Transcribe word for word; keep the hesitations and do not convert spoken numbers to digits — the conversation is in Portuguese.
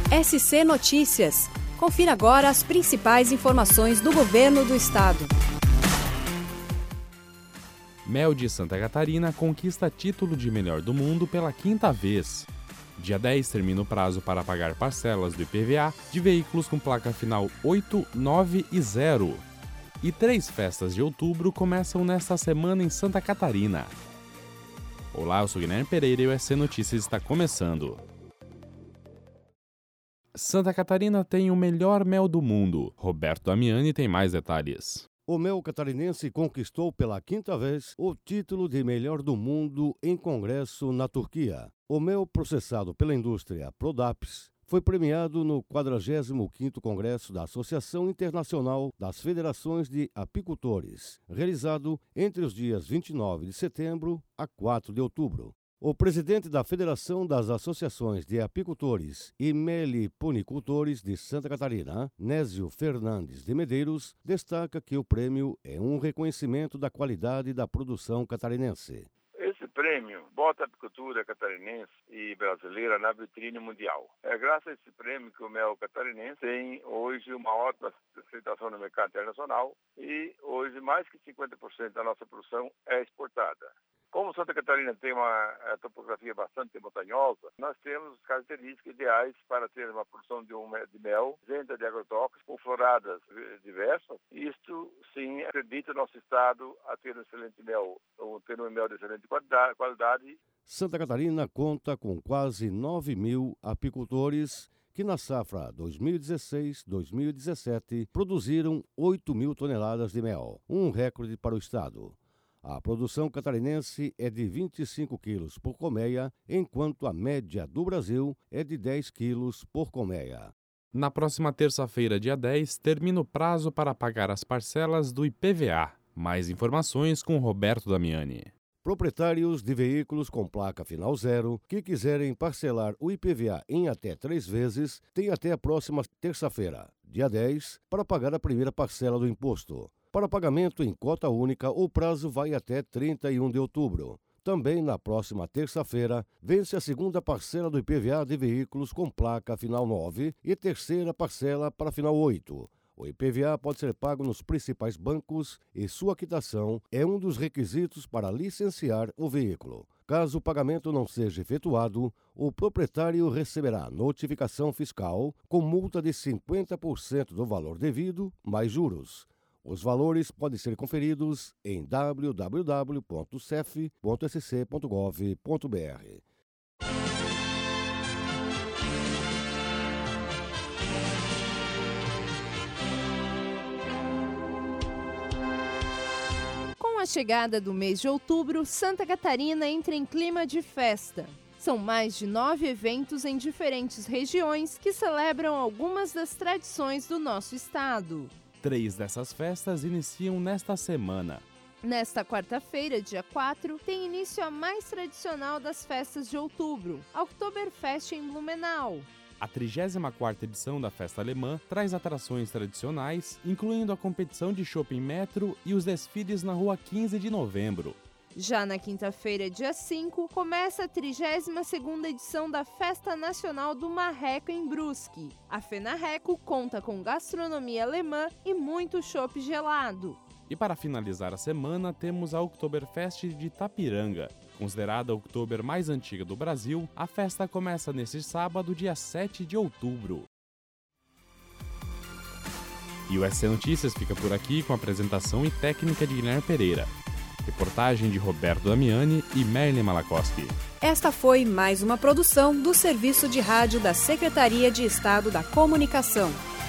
S C Notícias. Confira agora as principais informações do governo do estado. Mel de Santa Catarina conquista título de melhor do mundo pela quinta vez. Dia dez termina o prazo para pagar parcelas do I P V A de veículos com placa final oito, nove e zero. E três festas de outubro começam nesta semana em Santa Catarina. Olá, eu sou Guilherme Pereira e o S C Notícias está começando. Santa Catarina tem o melhor mel do mundo. Roberto Damiani tem mais detalhes. O mel catarinense conquistou pela quinta vez o título de melhor do mundo em congresso na Turquia. O mel processado pela indústria Prodapes foi premiado no quadragésimo quinto Congresso da Associação Internacional das Federações de Apicultores, realizado entre os dias vinte e nove de setembro a quatro de outubro. O presidente da Federação das Associações de Apicultores e Meliponicultores de Santa Catarina, Nésio Fernandes de Medeiros, destaca que o prêmio é um reconhecimento da qualidade da produção catarinense. Esse prêmio bota a apicultura catarinense e brasileira na vitrine mundial. É graças a esse prêmio que o mel catarinense tem hoje uma ótima aceitação no mercado internacional e hoje mais que cinquenta por cento da nossa produção é exportada. Como Santa Catarina tem uma topografia bastante montanhosa, nós temos características ideais para ter uma produção de, um, de mel isenta de agrotóxicos, com floradas diversas. Isto, sim, acredita o nosso estado a ter um excelente mel, ou ter um mel de excelente qualidade. Santa Catarina conta com quase nove mil apicultores que na safra dois mil e dezesseis dois mil e dezessete produziram oito mil toneladas de mel, um recorde para o estado. A produção catarinense é de vinte e cinco quilos por colmeia, enquanto a média do Brasil é de dez quilos por colmeia. Na próxima terça-feira, dia dez, termina o prazo para pagar as parcelas do I P V A. Mais informações com Roberto Damiani. Proprietários de veículos com placa final zero que quiserem parcelar o I P V A em até três vezes têm até a próxima terça-feira, dia dez, para pagar a primeira parcela do imposto. Para pagamento em cota única, o prazo vai até trinta e um de outubro. Também na próxima terça-feira, vence a segunda parcela do I P V A de veículos com placa final nove e terceira parcela para final oito. O I P V A pode ser pago nos principais bancos e sua quitação é um dos requisitos para licenciar o veículo. Caso o pagamento não seja efetuado, o proprietário receberá notificação fiscal com multa de cinquenta por cento do valor devido, mais juros. Os valores podem ser conferidos em w w w ponto c e f ponto s c ponto gov ponto b r. Com a chegada do mês de outubro, Santa Catarina entra em clima de festa. São mais de nove eventos em diferentes regiões que celebram algumas das tradições do nosso estado. Três dessas festas iniciam nesta semana. Nesta quarta-feira, dia quatro, tem início a mais tradicional das festas de outubro, a Oktoberfest em Blumenau. A trigésima quarta edição da festa alemã traz atrações tradicionais, incluindo a competição de chopp em metro e os desfiles na rua quinze de novembro. Já na quinta-feira, dia cinco, começa a trigésima segunda edição da Festa Nacional do Marreco em Brusque. A FENARRECO conta com gastronomia alemã e muito chopp gelado. E para finalizar a semana, temos a Oktoberfest de Itapiranga. Considerada a Oktober mais antiga do Brasil, a festa começa neste sábado, dia sete de outubro. E o S C Notícias fica por aqui com a apresentação e técnica de Guilherme Pereira. Reportagem de Roberto Damiani e Merlin Malakoski. Esta foi mais uma produção do Serviço de Rádio da Secretaria de Estado da Comunicação.